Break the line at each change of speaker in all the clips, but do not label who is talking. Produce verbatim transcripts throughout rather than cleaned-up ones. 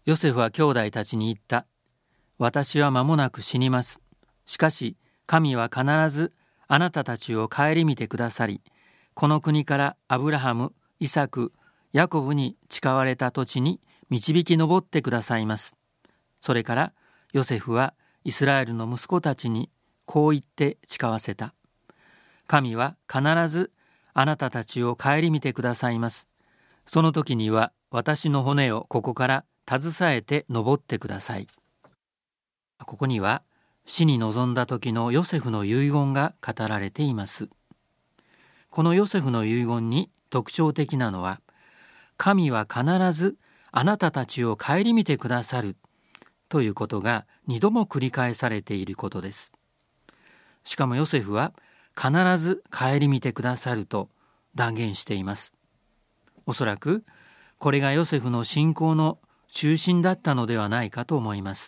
ヨセフは兄弟たちに言った。私は間もなく死にます。しかし神は必ずあなたたちを顧みてくださり、この国からアブラハム、イサク、ヤコブに誓われた土地に導き上ってくださいます。それからヨセフはイスラエルの息子たちにこう言って誓わせた。神は必ずあなたたちを顧みてくださいます。その時には私の骨をここから携えて登ってください。ここには死に臨んだ時のヨセフの遺言が語られています。このヨセフの遺言に特徴的なのは、神は必ずあなたたちを顧みてくださるということが二度も繰り返されていることです。しかもヨセフは必ず顧みてくださると断言しています。おそらくこれがヨセフの信仰の中心だったのではないかと思います。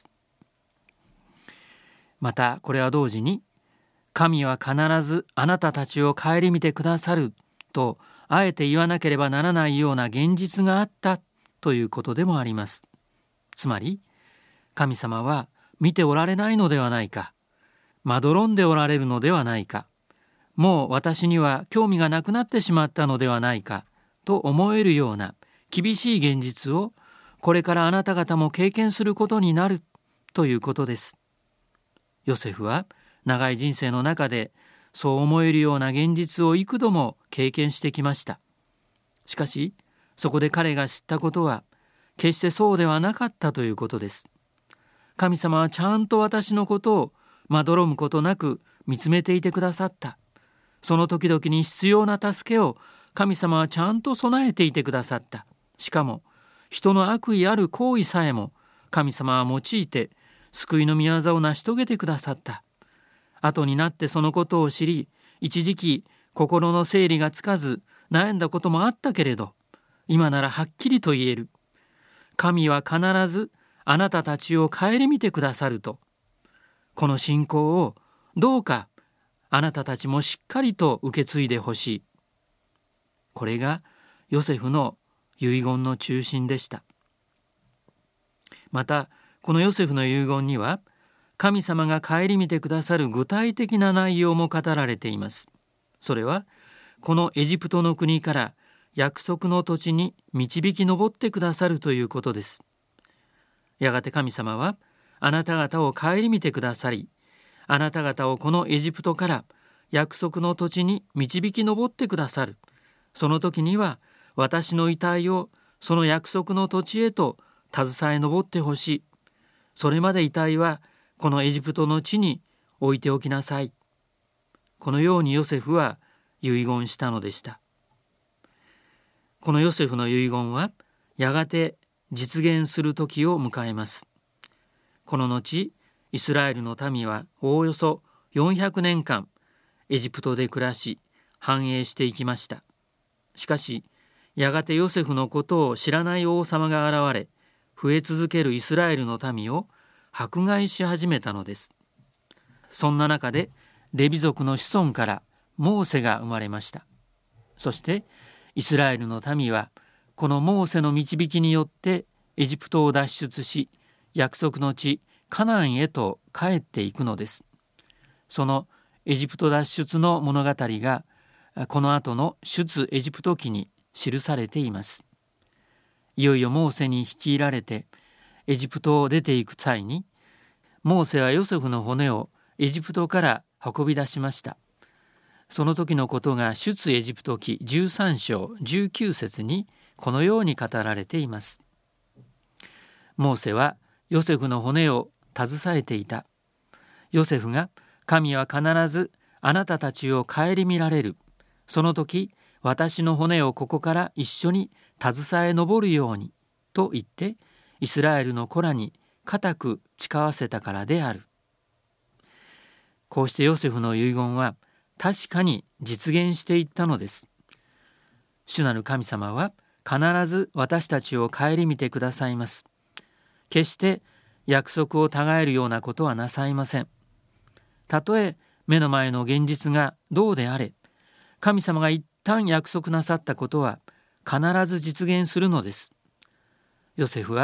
またこれは同時に、神は必ずあなたたちを顧みてくださるとあえて言わなければならないような現実があったということでもあります。つまり神様は見ておられないのではないか、まどろんでおられるのではないか、もう私には興味がなくなってしまったのではないかと思えるような厳しい現実をこれからあなた方も経験することになるということです。ヨセフは長い人生の中でそう思えるような現実を幾度も経験してきました。しかしそこで彼が知ったことは決してそうではなかったということです。神様はちゃんと私のことをまどろむことなく見つめていてくださった。その時々に必要な助けを神様はちゃんと備えていてくださった。しかも人の悪意ある行為さえも神様は用いて救いの御業を成し遂げてくださった。後になってそのことを知り、一時期心の整理がつかず悩んだこともあったけれど、今ならはっきりと言える。神は必ずあなたたちを顧みてくださると。この信仰をどうかあなたたちもしっかりと受け継いでほしい。これがヨセフの遺言の中心でした。またこのヨセフの遺言には、神様が顧みてくださる具体的な内容も語られています。それはこのエジプトの国から約束の土地に導き上ってくださるということです。やがて神様はあなた方を顧みてくださり、あなた方をこのエジプトから約束の土地に導き上ってくださる。その時には私の遺体をその約束の土地へと携え上ってほしい。それまで遺体はこのエジプトの地に置いておきなさい。このようにヨセフは遺言したのでした。このヨセフの遺言はやがて実現する時を迎えます。この後、イスラエルの民はおおよそよんひゃくねんかんエジプトで暮らし繁栄していきました。しかしやがてヨセフのことを知らない王様が現れ、増え続けるイスラエルの民を迫害し始めたのです。そんな中でレビ族の子孫からモーセが生まれました。そしてイスラエルの民はこのモーセの導きによってエジプトを脱出し、約束の地カナンへと帰っていくのです。そのエジプト脱出の物語がこの後の出エジプト記に記されています。いよいよモーセに率いられてエジプトを出ていく際に、モーセはヨセフの骨をエジプトから運び出しました。その時のことが出エジプト記じゅうさん章じゅうきゅう節にこのように語られています。モーセはヨセフの骨を携えていた。ヨセフが神は必ずあなたたちを顧みられる。その時私の骨をここから一緒に携え上るようにと言ってイスラエルの子らに固く誓わせたからである。こうしてヨセフの遺言は確かに実現していったのです。主なる神様は必ず私たちを顧みてくださいます。決して約束を違えるようなことはなさいません。たとえ目の前の現実がどうであれ、神様が一旦約束なさったことは必ず実現するのです。ヨセフは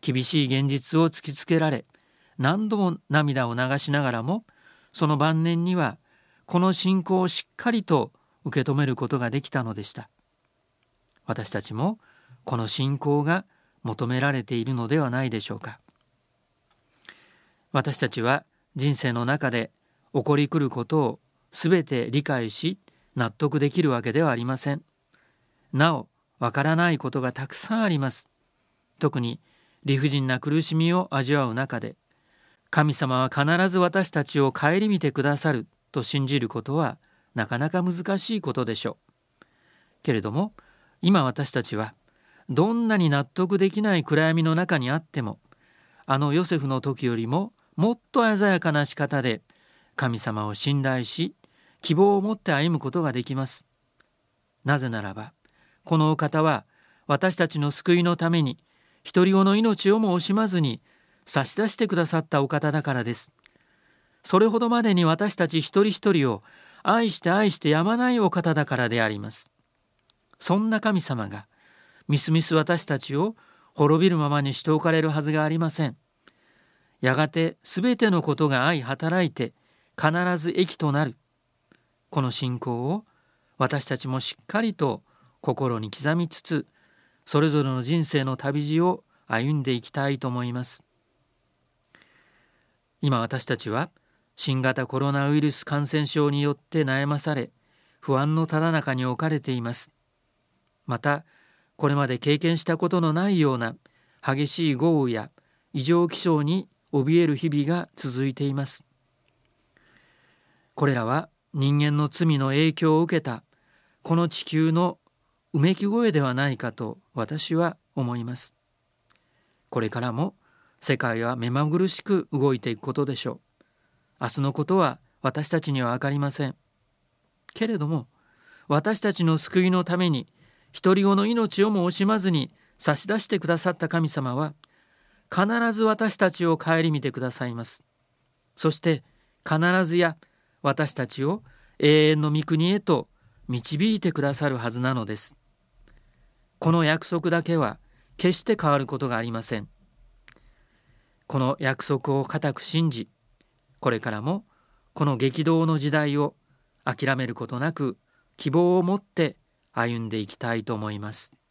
厳しい現実を突きつけられ、何度も涙を流しながらも、その晩年にはこの信仰をしっかりと受け止めることができたのでした。私たちもこの信仰が求められているのではないでしょうか。私たちは人生の中で起こりくることをすべて理解し納得できるわけではありません。なおわからないことがたくさんあります。特に理不尽な苦しみを味わう中で、神様は必ず私たちを顧みてくださると信じることはなかなか難しいことでしょう。けれども今私たちはどんなに納得できない暗闇の中にあっても、あのヨセフの時よりももっと鮮やかな仕方で神様を信頼し、希望を持って歩むことができます。なぜならば、このお方は私たちの救いのために一人子の命をも惜しまずに差し出してくださったお方だからです。それほどまでに私たち一人一人を愛して愛してやまないお方だからであります。そんな神様がみすみす私たちを滅びるままにしておかれるはずがありません。やがてすべてのことが相働いて必ず益となる。この信仰を私たちもしっかりと心に刻みつつ、それぞれの人生の旅路を歩んでいきたいと思います。今私たちは新型コロナウイルス感染症によって悩まされ、不安のただ中に置かれています。また、これまで経験したことのないような激しい豪雨や異常気象に怯える日々が続いています。これらは人間の罪の影響を受けたこの地球のうめき声ではないかと私は思います。これからも世界は目まぐるしく動いていくことでしょう。明日のことは私たちには分かりません。けれども私たちの救いのために一人子の命をも惜しまずに差し出してくださった神様は必ず私たちを顧みてくださいます。そして必ずや私たちを永遠の御国へと導いてくださるはずなのです。この約束だけは決して変わることがありません。この約束を固く信じ、これからもこの激動の時代を諦めることなく希望を持って歩んでいきたいと思います。